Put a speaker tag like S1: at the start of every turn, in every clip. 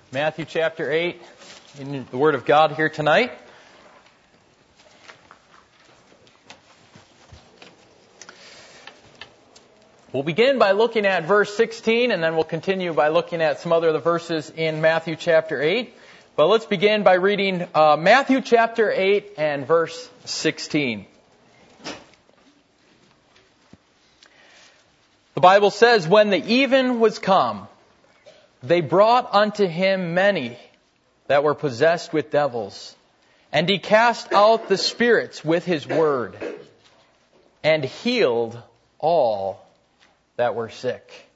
S1: Matthew chapter 8, in the Word of God here tonight. We'll begin by looking at verse 16, and then we'll continue by looking at some other of the verses in Matthew chapter 8. But let's begin by reading Matthew chapter 8 and verse 16. The Bible says, "When the even was come, they brought unto him many that were possessed with devils, and he cast out the spirits with his word, and healed all that were sick."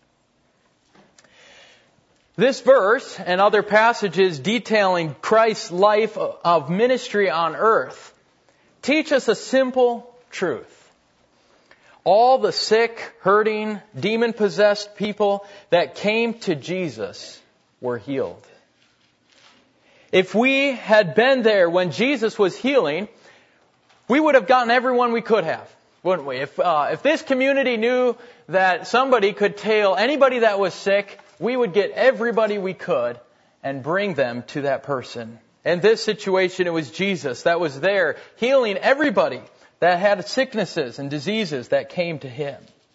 S1: This verse and other passages detailing Christ's life of ministry on earth teach us a simple truth. All the sick, hurting, demon-possessed people that came to Jesus were healed. If we had been there when Jesus was healing, we would have gotten everyone we could have, wouldn't we? If this community knew that somebody could heal anybody that was sick, we would get everybody we could and bring them to that person. In this situation, it was Jesus that was there healing everybody that had sicknesses and diseases that came to him.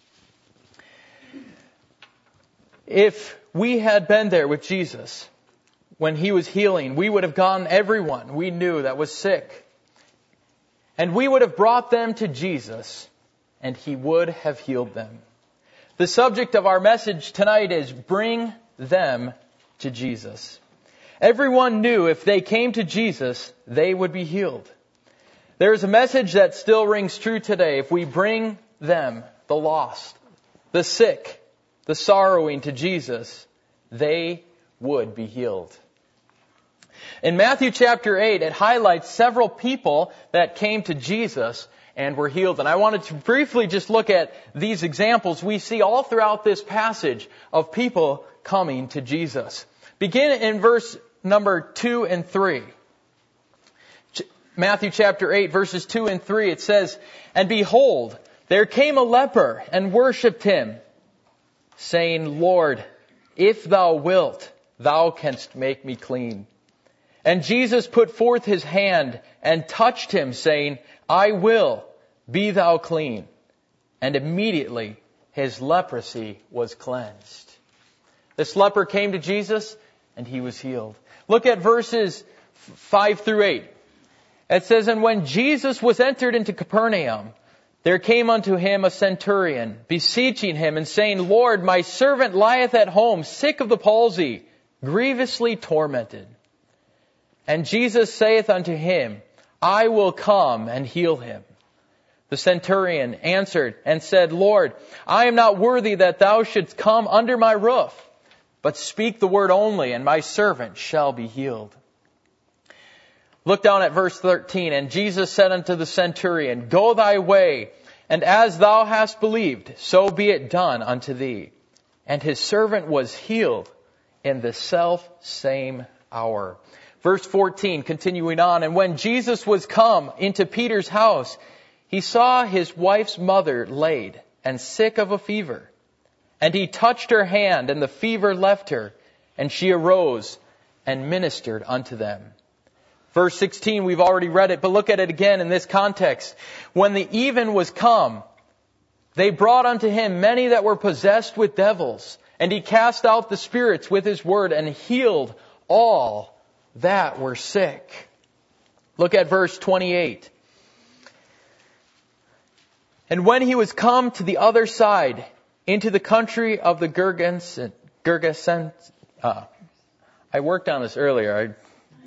S1: If we had been there with Jesus when he was healing, we would have gotten everyone we knew that was sick. And we would have brought them to Jesus, and he would have healed them. The subject of our message tonight is bring them to Jesus. Everyone knew if they came to Jesus, they would be healed. There is a message that still rings true today. If we bring them, the lost, the sick, the sorrowing to Jesus, they would be healed. In Matthew chapter 8, it highlights several people that came to Jesus and were healed. And I wanted to briefly just look at these examples we see all throughout this passage of people coming to Jesus. Begin in verse number 2 and 3. Matthew chapter 8, verses 2 and 3, it says, "And behold, there came a leper and worshipped him, saying, Lord, if thou wilt, thou canst make me clean. And Jesus put forth his hand and touched him, saying, I will, be thou clean. And immediately his leprosy was cleansed." This leper came to Jesus and he was healed. Look at verses 5 through 8. It says, "And when Jesus was entered into Capernaum, there came unto him a centurion, beseeching him, and saying, Lord, my servant lieth at home, sick of the palsy, grievously tormented. And Jesus saith unto him, I will come and heal him. The centurion answered and said, Lord, I am not worthy that thou shouldst come under my roof, but speak the word only, and my servant shall be healed. Look down at verse 13. "And Jesus said unto the centurion, Go thy way, and as thou hast believed, so be it done unto thee. And his servant was healed in the self same hour." Verse 14, continuing on, "And when Jesus was come into Peter's house, he saw his wife's mother laid and sick of a fever. And he touched her hand, and the fever left her, and she arose and ministered unto them." Verse 16, we've already read it, but look at it again in this context. "When the even was come, they brought unto him many that were possessed with devils, and he cast out the spirits with his word, and healed all that were sick." Look at verse 28. "And when he was come to the other side, into the country of the Gergesenes," I worked on this earlier.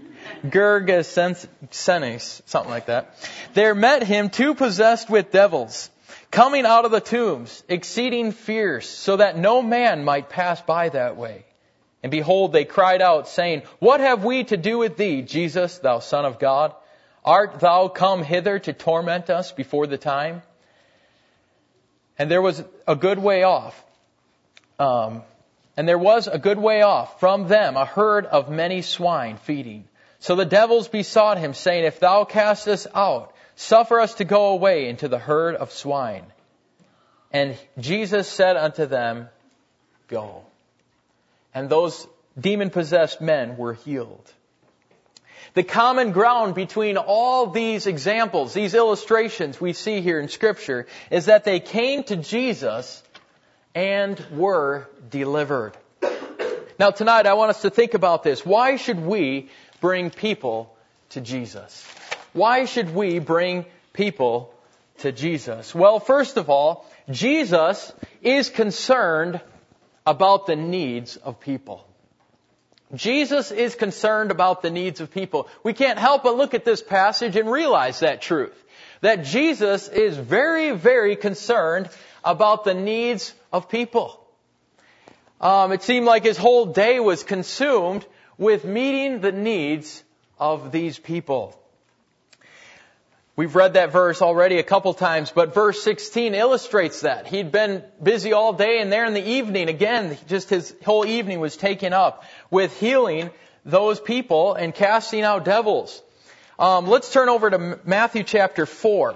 S1: Gergesenes, something like that. "There met him two possessed with devils, coming out of the tombs, exceeding fierce, so that no man might pass by that way. And behold, they cried out, saying, What have we to do with thee, Jesus, thou Son of God? Art thou come hither to torment us before the time? And there was a good way off. From them a herd of many swine feeding. So the devils besought him, saying, If thou cast us out, suffer us to go away into the herd of swine. And Jesus said unto them, Go. And those demon-possessed men were healed. The common ground between all these examples, these illustrations we see here in Scripture, is that they came to Jesus and were delivered. Now tonight I want us to think about this. Why should we bring people to Jesus? Why should we bring people to Jesus? Well, first of all, Jesus is concerned about the needs of people. Jesus is concerned about the needs of people. We can't help but look at this passage and realize that truth. That Jesus is very, very concerned about the needs of people. It seemed like his whole day was consumed with meeting the needs of these people. We've read that verse already a couple times, but verse 16 illustrates that. He'd been busy all day, and there in the evening, again, just his whole evening was taken up with healing those people and casting out devils. Let's turn over to Matthew chapter 4.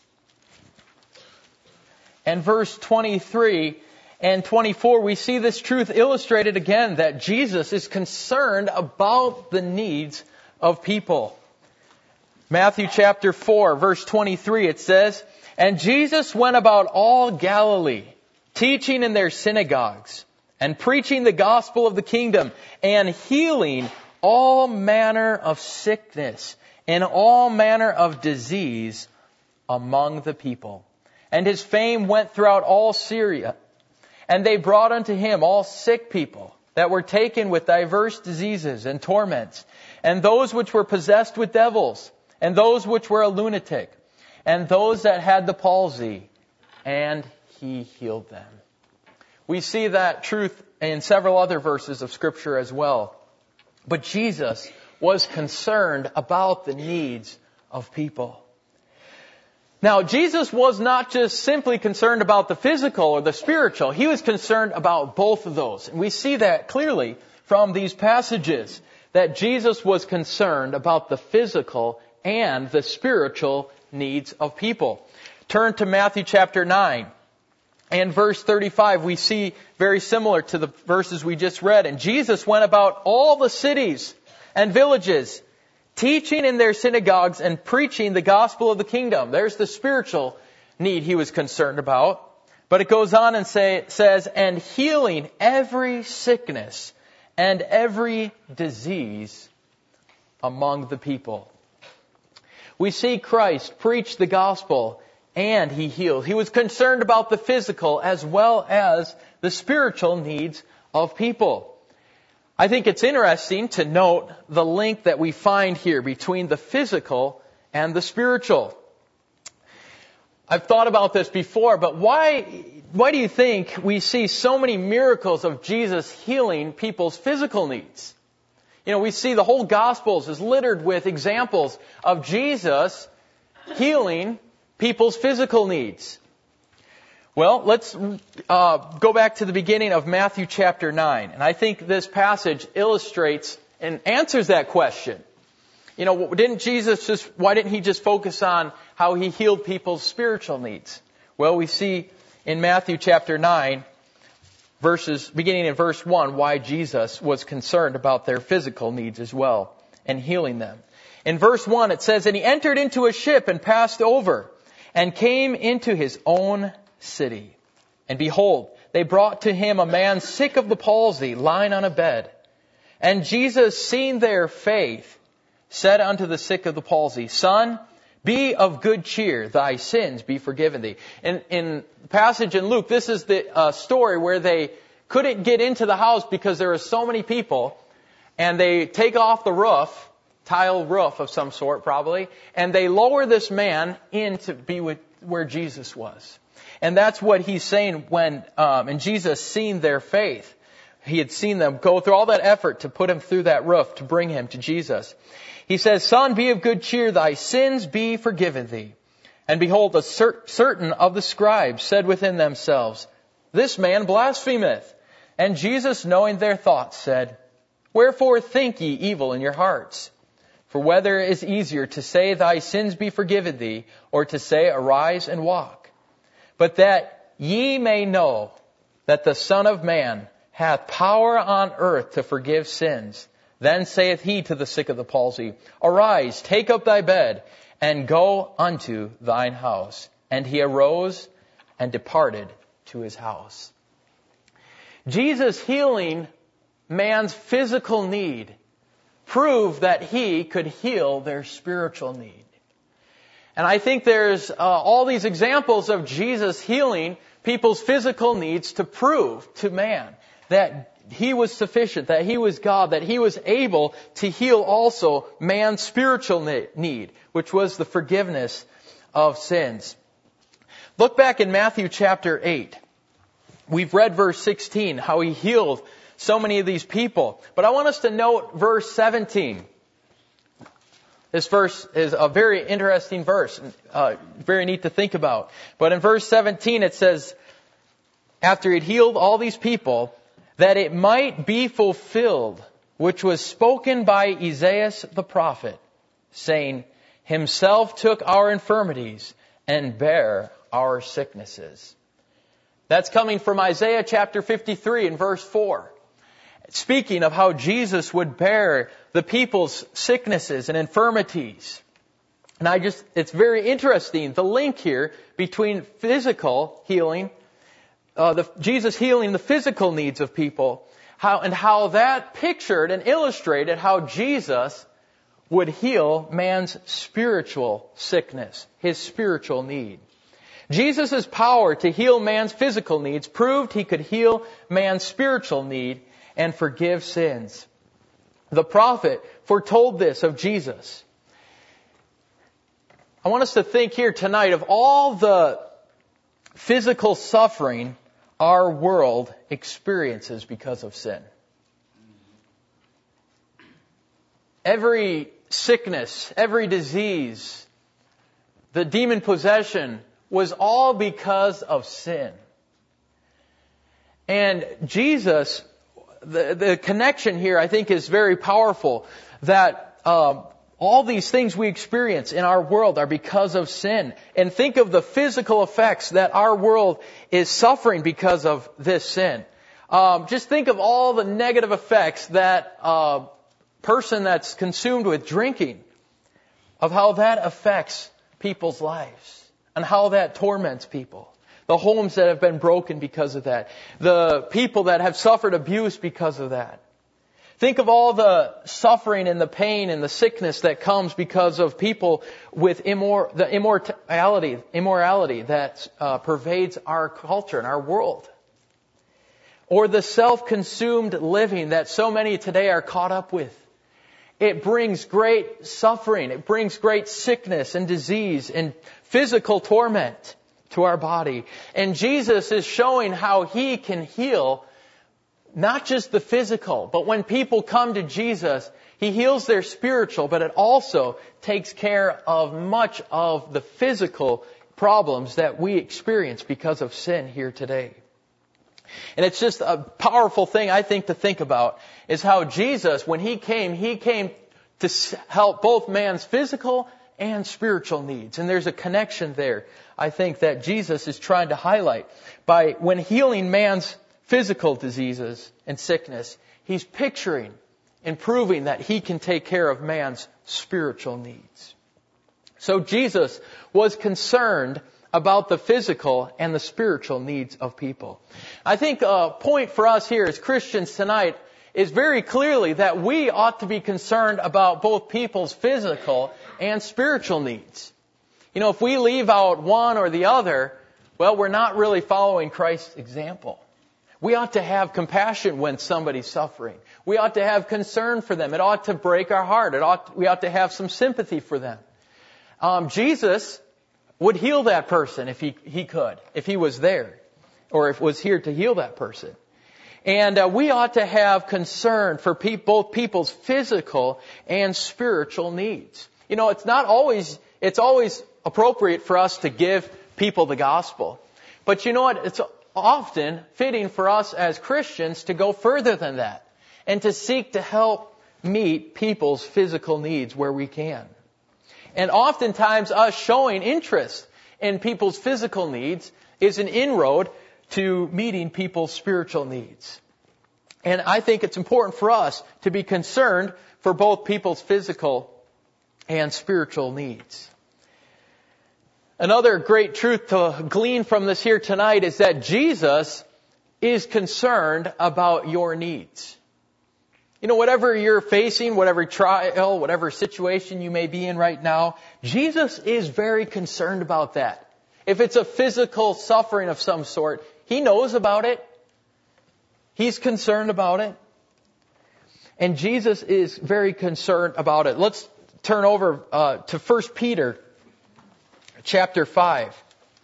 S1: And verse 23 and 24, we see this truth illustrated again, that Jesus is concerned about the needs of people. Matthew chapter 4, verse 23, it says, "And Jesus went about all Galilee, teaching in their synagogues, and preaching the gospel of the kingdom, and healing all manner of sickness and all manner of disease among the people. And his fame went throughout all Syria. And they brought unto him all sick people that were taken with diverse diseases and torments, and those which were possessed with devils, and those which were a lunatic, and those that had the palsy, and he healed them." We see that truth in several other verses of Scripture as well. But Jesus was concerned about the needs of people. Now, Jesus was not just simply concerned about the physical or the spiritual. He was concerned about both of those. And we see that clearly from these passages, that Jesus was concerned about the physical and the spiritual needs of people. Turn to Matthew chapter 9 and verse 35. We see very similar to the verses we just read. "And Jesus went about all the cities and villages, teaching in their synagogues and preaching the gospel of the kingdom." There's the spiritual need he was concerned about. But it goes on and says, "And healing every sickness and every disease among the people." We see Christ preach the gospel and he healed. He was concerned about the physical as well as the spiritual needs of people. I think it's interesting to note the link that we find here between the physical and the spiritual. I've thought about this before, but why do you think we see so many miracles of Jesus healing people's physical needs? You know, we see the whole Gospels is littered with examples of Jesus healing people's physical needs. Well, let's go back to the beginning of Matthew chapter 9. And I think this passage illustrates and answers that question. You know, why didn't he just focus on how he healed people's spiritual needs? Well, we see in Matthew chapter 9, beginning in verse 1, why Jesus was concerned about their physical needs as well and healing them. In verse 1 it says, "And he entered into a ship and passed over and came into his own city. And behold, they brought to him a man sick of the palsy, lying on a bed. And Jesus, seeing their faith, said unto the sick of the palsy, Son, be of good cheer, thy sins be forgiven thee." In the passage in Luke, this is the story where they couldn't get into the house because there were so many people, and they take off the roof, tile roof of some sort probably, and they lower this man in to be where Jesus was. And that's what he's saying when, and Jesus seen their faith. He had seen them go through all that effort to put him through that roof to bring him to Jesus. He says, "Son, be of good cheer, thy sins be forgiven thee." And behold, a certain of the scribes said within themselves, "This man blasphemeth." And Jesus, knowing their thoughts, said, "Wherefore think ye evil in your hearts? For whether it is easier to say, Thy sins be forgiven thee, or to say, Arise and walk? But that ye may know that the Son of Man hath power on earth to forgive sins. Then saith he to the sick of the palsy, Arise, take up thy bed, and go unto thine house. And he arose and departed to his house. Jesus healing man's physical need proved that he could heal their spiritual need. And I think there's all these examples of Jesus healing people's physical needs to prove to man that He was sufficient, that He was God, that He was able to heal also man's spiritual need, which was the forgiveness of sins. Look back in Matthew chapter 8. We've read verse 16, how He healed so many of these people. But I want us to note verse 17. This verse is a very interesting verse, very neat to think about. But in verse 17 it says, after He'd healed all these people, that it might be fulfilled, which was spoken by Isaiah the prophet, saying, Himself took our infirmities and bare our sicknesses. That's coming from Isaiah chapter 53 and verse 4. Speaking of how Jesus would bear the people's sicknesses and infirmities. And it's very interesting, the link here between physical healing, Jesus healing the physical needs of people, how that pictured and illustrated how Jesus would heal man's spiritual sickness, his spiritual need. Jesus' power to heal man's physical needs proved He could heal man's spiritual need and forgive sins. The prophet foretold this of Jesus. I want us to think here tonight of all the physical suffering our world experiences because of sin. Every sickness, every disease, the demon possession was all because of sin. And Jesus, the connection here I think is very powerful, that all these things we experience in our world are because of sin. And think of the physical effects that our world is suffering because of this sin. Just think of all the negative effects that a person that's consumed with drinking, of how that affects people's lives and how that torments people. The homes that have been broken because of that. The people that have suffered abuse because of that. Think of all the suffering and the pain and the sickness that comes because of people with the immorality that pervades our culture and our world. Or the self-consumed living that so many today are caught up with. It brings great suffering. It brings great sickness and disease and physical torment to our body. And Jesus is showing how He can heal not just the physical, but when people come to Jesus, He heals their spiritual, but it also takes care of much of the physical problems that we experience because of sin here today. And it's just a powerful thing, I think, to think about, is how Jesus, when He came to help both man's physical and spiritual needs. And there's a connection there, I think, that Jesus is trying to highlight. By when healing man's physical diseases and sickness, He's picturing and proving that He can take care of man's spiritual needs. So Jesus was concerned about the physical and the spiritual needs of people. I think a point for us here as Christians tonight is very clearly that we ought to be concerned about both people's physical and spiritual needs. You know, if we leave out one or the other, well, we're not really following Christ's example. We ought to have compassion when somebody's suffering. We ought to have concern for them. It ought to break our heart. We ought to have some sympathy for them. Jesus would heal that person if he could, if He was there, or if was here to heal that person. And we ought to have concern for both people's physical and spiritual needs. You know, it's always appropriate for us to give people the gospel. But you know what? It's often fitting for us as Christians to go further than that and to seek to help meet people's physical needs where we can. And oftentimes us showing interest in people's physical needs is an inroad to meeting people's spiritual needs. And I think it's important for us to be concerned for both people's physical and spiritual needs. Another great truth to glean from this here tonight is that Jesus is concerned about your needs. You know, whatever you're facing, whatever trial, whatever situation you may be in right now, Jesus is very concerned about that. If it's a physical suffering of some sort, He knows about it. He's concerned about it. And Jesus is very concerned about it. Let's turn over to 1 Peter chapter 5.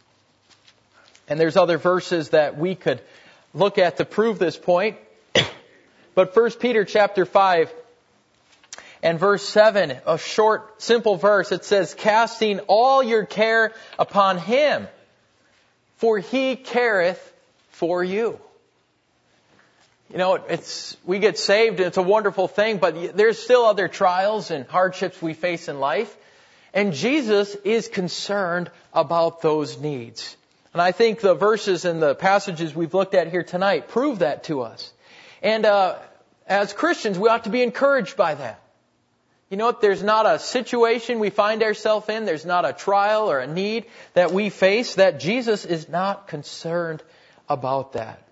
S1: And there's other verses that we could look at to prove this point. But 1 Peter chapter 5 and verse 7, a short, simple verse, it says, casting all your care upon Him, for He careth for you. You know, we get saved and it's a wonderful thing, but there's still other trials and hardships we face in life. And Jesus is concerned about those needs. And I think the verses and the passages we've looked at here tonight prove that to us. And as Christians, we ought to be encouraged by that. You know what? There's not a situation we find ourselves in, there's not a trial or a need that we face that Jesus is not concerned about that.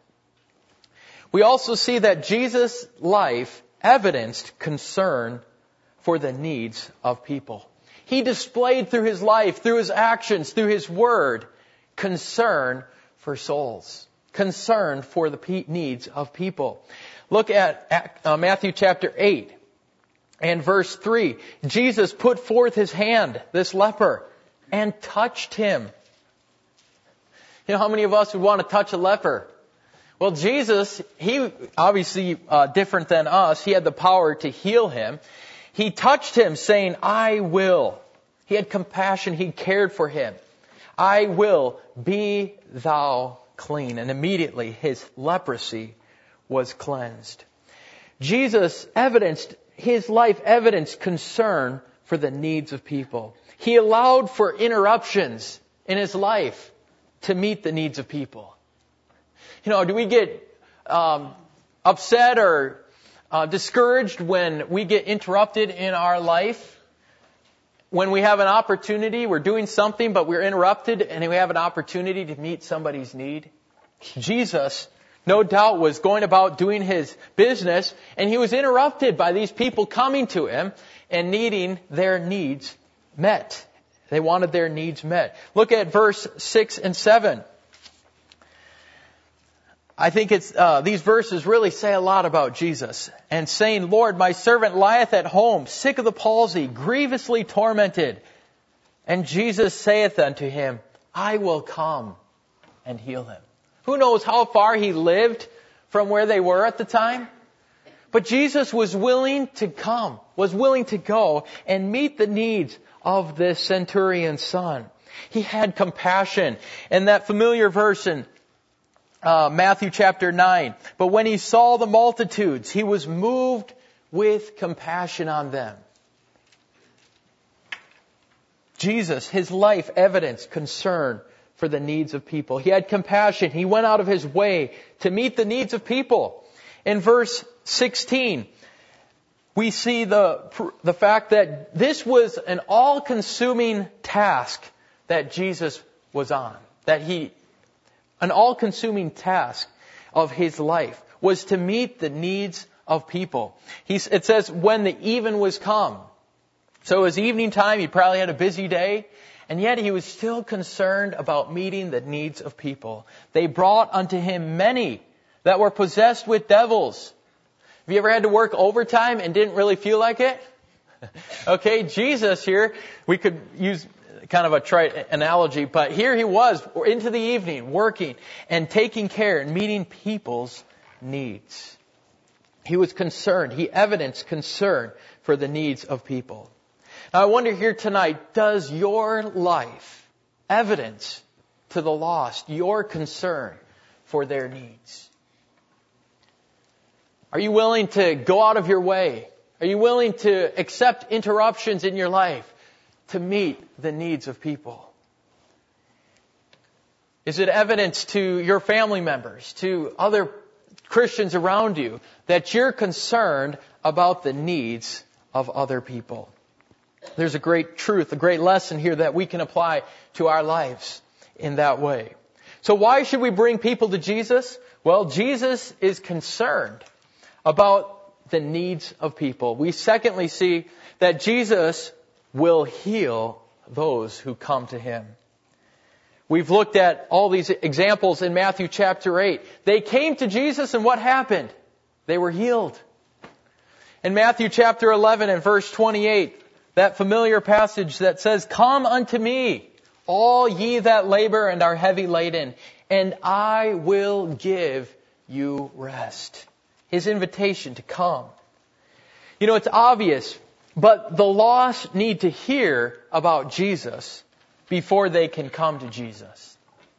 S1: We also see that Jesus' life evidenced concern for the needs of people. He displayed through His life, through His actions, through His word, concern for souls, concern for the needs of people. Look at Matthew chapter 8 and verse 3. Jesus put forth His hand, this leper, and touched him. You know how many of us would want to touch a leper? Well, Jesus, He obviously different than us. He had the power to heal him. He touched him saying, I will. He had compassion. He cared for him. I will, be thou clean. And immediately his leprosy was cleansed. Jesus His life evidenced concern for the needs of people. He allowed for interruptions in His life to meet the needs of people. You know, do we get upset or discouraged when we get interrupted in our life? When we have an opportunity, we're doing something, but we're interrupted and we have an opportunity to meet somebody's need? Jesus, no doubt, was going about doing His business, and He was interrupted by these people coming to Him and needing their needs met. They wanted their needs met. Look at verse 6 and 7. I think these verses really say a lot about Jesus. And saying, Lord, my servant lieth at home, sick of the palsy, grievously tormented. And Jesus saith unto him, I will come and heal him. Who knows how far he lived from where they were at the time? But Jesus was willing to come, was willing to go and meet the needs of this centurion's son. He had compassion. And that familiar verse in Matthew chapter 9. But when He saw the multitudes, He was moved with compassion on them. Jesus, His life evidenced concern for the needs of people. He had compassion. He went out of His way to meet the needs of people. In verse 16, we see the fact that this was an all-consuming task that Jesus was on. An all-consuming task of His life was to meet the needs of people. It says, when the even was come. So it was evening time. He probably had a busy day. And yet He was still concerned about meeting the needs of people. They brought unto Him many that were possessed with devils. Have you ever had to work overtime and didn't really feel like it? Okay, Jesus here, we could use kind of a trite analogy, but here He was into the evening working and taking care and meeting people's needs. He was concerned. He evidenced concern for the needs of people. Now I wonder here tonight, does your life evidence to the lost your concern for their needs? Are you willing to go out of your way? Are you willing to accept interruptions in your life to meet the needs of people? Is it evidence to your family members, to other Christians around you, that you're concerned about the needs of other people. There's a great truth, a great lesson here that we can apply to our lives in that way. So why should we bring people to Jesus? Well, Jesus is concerned about the needs of people. We secondly see that Jesus will heal those who come to Him. We've looked at all these examples in Matthew chapter 8. They came to Jesus and what happened? They were healed. In Matthew chapter 11 and verse 28, that familiar passage that says, "Come unto me, all ye that labor and are heavy laden, and I will give you rest." His invitation to come. You know, it's obvious, but the lost need to hear about Jesus before they can come to Jesus.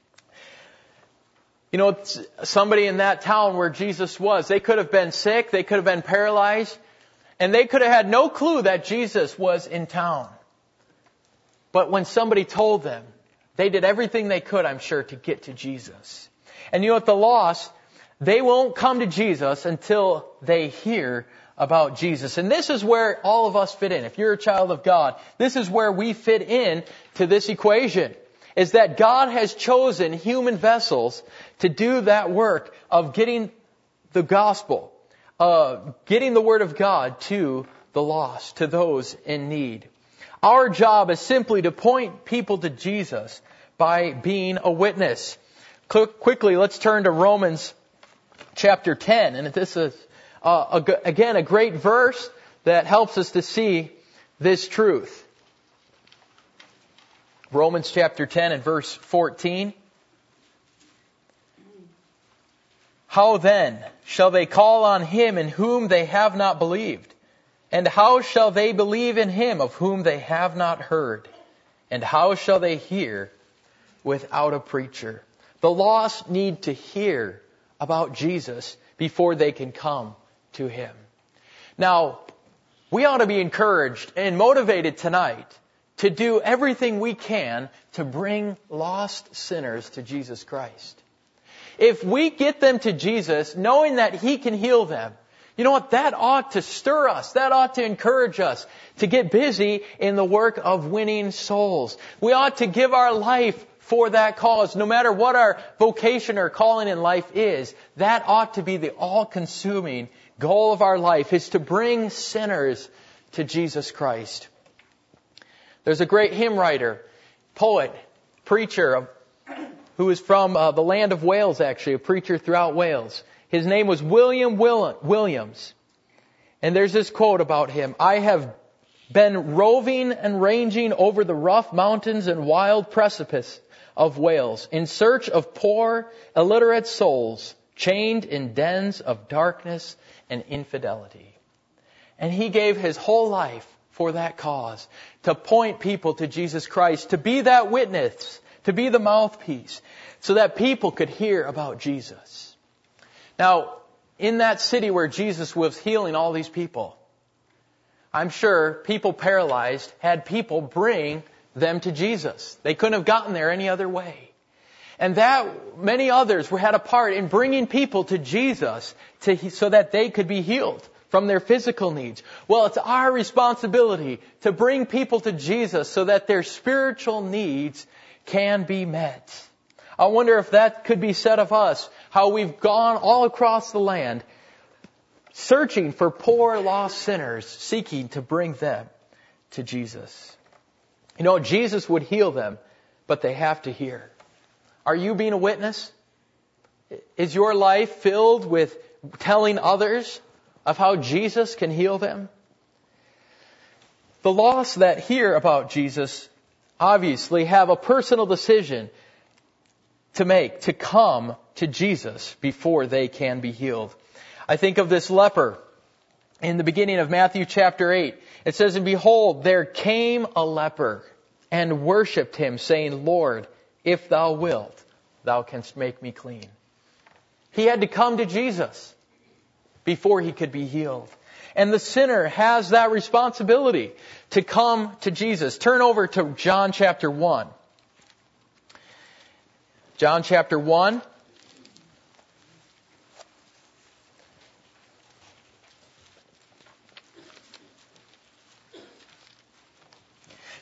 S1: You know, somebody in that town where Jesus was, they could have been sick, they could have been paralyzed, and they could have had no clue that Jesus was in town. But when somebody told them, they did everything they could, I'm sure, to get to Jesus. And you know what, the lost, they won't come to Jesus until they hear about Jesus. And this is where all of us fit in. If you're a child of God, this is where we fit in to this equation. Is that God has chosen human vessels to do that work of getting the gospel, getting the Word of God to the lost, to those in need. Our job is simply to point people to Jesus by being a witness. Quickly, let's turn to Romans chapter 10. And this is, again, a great verse that helps us to see this truth. Romans chapter 10 and verse 14. "How then shall they call on Him in whom they have not believed? And how shall they believe in Him of whom they have not heard? And how shall they hear without a preacher?" The lost need to hear about Jesus before they can come to Him. Now, we ought to be encouraged and motivated tonight to do everything we can to bring lost sinners to Jesus Christ. If we get them to Jesus, knowing that He can heal them, you know what? That ought to stir us. That ought to encourage us to get busy in the work of winning souls. We ought to give our life for that cause. No matter what our vocation or calling in life is, that ought to be the all-consuming goal of our life, is to bring sinners to Jesus Christ. There's a great hymn writer, poet, preacher, who is from the land of Wales, actually, a preacher throughout Wales. His name was William Williams. And there's this quote about him: "I have been roving and ranging over the rough mountains and wild precipice of Wales in search of poor, illiterate souls, chained in dens of darkness and infidelity." And he gave his whole life for that cause, to point people to Jesus Christ, to be that witness, to be the mouthpiece, so that people could hear about Jesus. Now, in that city where Jesus was healing all these people, I'm sure people paralyzed had people bring them to Jesus. They couldn't have gotten there any other way. And that many others had a part in bringing people to Jesus so that they could be healed from their physical needs. Well, it's our responsibility to bring people to Jesus so that their spiritual needs can be met. I wonder if that could be said of us, how we've gone all across the land searching for poor, lost sinners, seeking to bring them to Jesus. You know, Jesus would heal them, but they have to hear. Are you being a witness? Is your life filled with telling others of how Jesus can heal them? The lost that hear about Jesus obviously have a personal decision to make, to come to Jesus before they can be healed. I think of this leper in the beginning of Matthew chapter 8. It says, "And behold, there came a leper and worshipped Him, saying, Lord, if thou wilt, thou canst make me clean." He had to come to Jesus before he could be healed. And the sinner has that responsibility to come to Jesus. Turn over to John chapter 1. John chapter 1.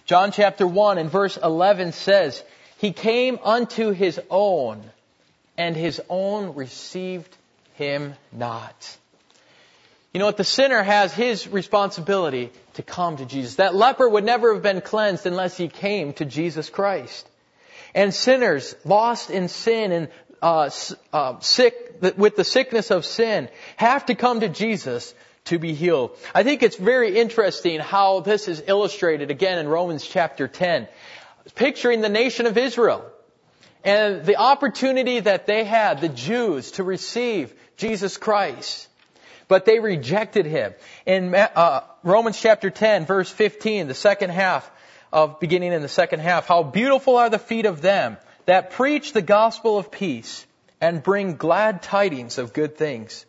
S1: John chapter 1 and verse 11 says, He came unto His own, and His own received Him not. You know what? The sinner has his responsibility to come to Jesus. That leper would never have been cleansed unless he came to Jesus Christ. And sinners, lost in sin and sick with the sickness of sin, have to come to Jesus to be healed. I think it's very interesting how this is illustrated again in Romans chapter 10. Picturing the nation of Israel and the opportunity that they had, the Jews, to receive Jesus Christ. But they rejected Him. In Romans chapter 10, verse 15, beginning in the second half, how beautiful are the feet of them that preach the gospel of peace and bring glad tidings of good things.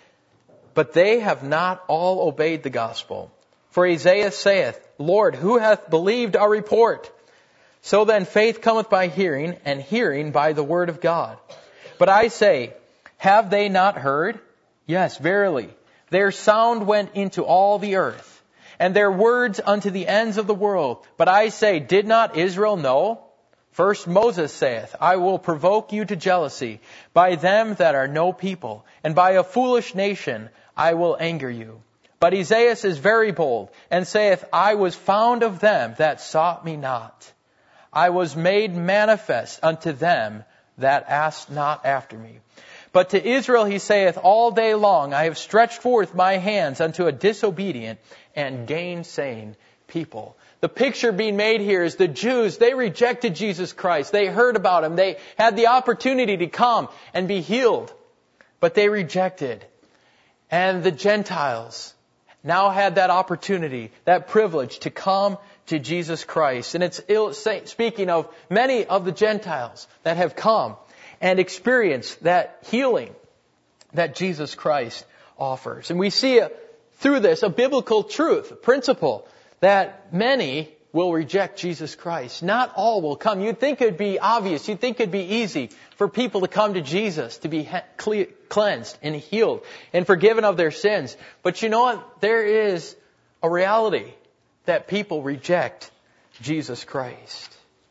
S1: But they have not all obeyed the gospel. For Isaiah saith, Lord, who hath believed our report? So then faith cometh by hearing, and hearing by the word of God. But I say, have they not heard? Yes, verily. Their sound went into all the earth, and their words unto the ends of the world. But I say, did not Israel know? First Moses saith, I will provoke you to jealousy by them that are no people, and by a foolish nation I will anger you. But Isaiah is very bold, and saith, I was found of them that sought me not. I was made manifest unto them that asked not after me. But to Israel he saith, all day long I have stretched forth my hands unto a disobedient and gainsaying people. The picture being made here is the Jews, they rejected Jesus Christ. They heard about Him. They had the opportunity to come and be healed, but they rejected. And the Gentiles now had that opportunity, that privilege to come to Jesus Christ. And it's speaking of many of the Gentiles that have come and experienced that healing that Jesus Christ offers. And we see through this a biblical truth, a principle, that many will reject Jesus Christ. Not all will come. You'd think it'd be obvious. You'd think it'd be easy for people to come to Jesus, to be cleansed and healed and forgiven of their sins. But you know what? There is a reality that people reject Jesus Christ.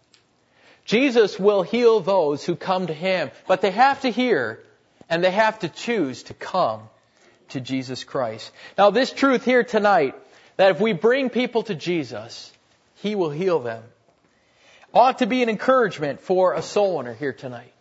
S1: Jesus will heal those who come to Him, but they have to hear and they have to choose to come to Jesus Christ. Now this truth here tonight, that if we bring people to Jesus, He will heal them, ought to be an encouragement for a soul winner here tonight.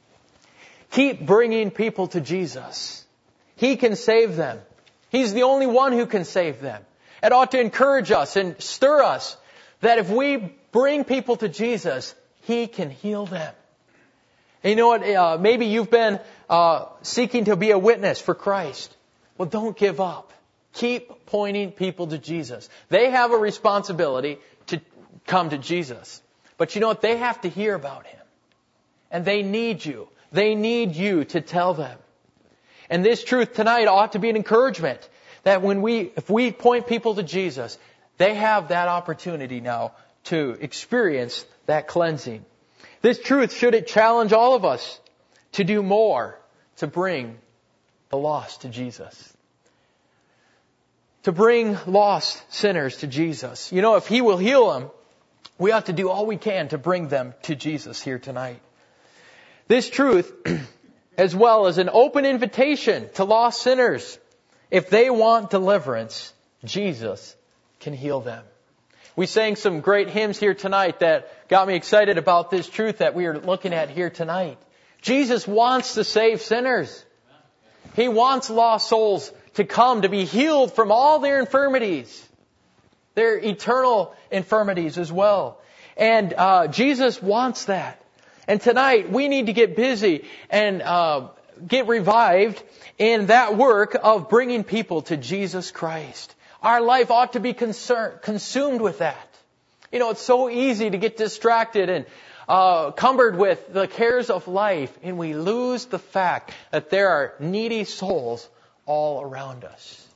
S1: Keep bringing people to Jesus. He can save them. He's the only one who can save them. It ought to encourage us and stir us that if we bring people to Jesus, He can heal them. And you know what? Maybe you've been seeking to be a witness for Christ. Well, don't give up. Keep pointing people to Jesus. They have a responsibility to come to Jesus. But you know what? They have to hear about Him. And they need you. They need you to tell them. And this truth tonight ought to be an encouragement that if we point people to Jesus, they have that opportunity now to experience that cleansing. This truth should challenge all of us to do more to bring the lost to Jesus. To bring lost sinners to Jesus. You know, if He will heal them, we ought to do all we can to bring them to Jesus here tonight. This truth, as well as an open invitation to lost sinners. If they want deliverance, Jesus can heal them. We sang some great hymns here tonight that got me excited about this truth that we are looking at here tonight. Jesus wants to save sinners. He wants lost souls to come to be healed from all their infirmities, their eternal infirmities as well. And Jesus wants that. And tonight we need to get busy and get revived in that work of bringing people to Jesus Christ. Our life ought to be consumed with that. You know, it's so easy to get distracted and cumbered with the cares of life, and we lose the fact that there are needy souls all around us.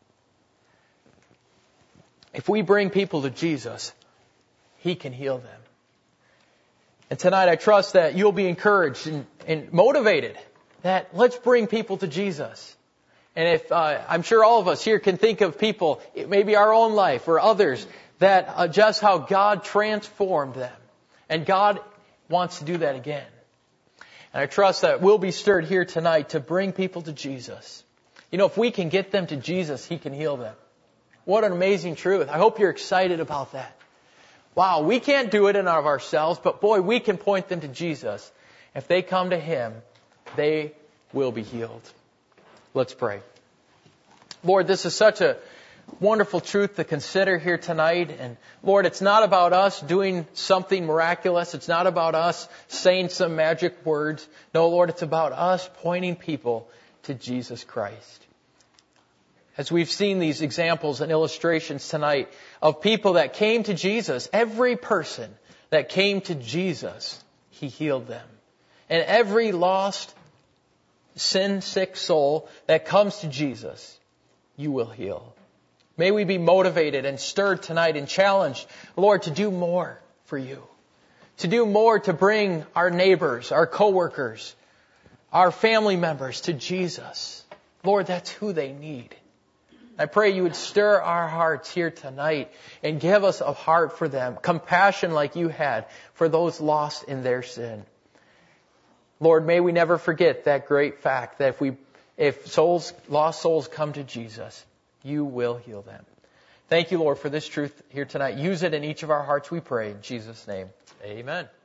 S1: If we bring people to Jesus, He can heal them. And tonight I trust that you'll be encouraged and motivated that let's bring people to Jesus. And if I'm sure all of us here can think of people, maybe our own life or others, that just how God transformed them. And God wants to do that again. And I trust that we'll be stirred here tonight to bring people to Jesus. You know, if we can get them to Jesus, He can heal them. What an amazing truth. I hope you're excited about that. Wow, we can't do it in and of ourselves, but boy, we can point them to Jesus. If they come to Him, they will be healed. Let's pray. Lord, this is such a wonderful truth to consider here tonight. And Lord, it's not about us doing something miraculous. It's not about us saying some magic words. No, Lord, it's about us pointing people to Jesus Christ. As we've seen these examples and illustrations tonight of people that came to Jesus, every person that came to Jesus, He healed them. And every lost, sin-sick soul that comes to Jesus, You will heal. May we be motivated and stirred tonight and challenged, Lord, to do more for You. To do more to bring our neighbors, our coworkers, our family members to Jesus. Lord, that's who they need. I pray You would stir our hearts here tonight and give us a heart for them, compassion like You had for those lost in their sin. Lord, may we never forget that great fact that if lost souls come to Jesus, You will heal them. Thank You, Lord, for this truth here tonight. Use it in each of our hearts, we pray. In Jesus' name, amen.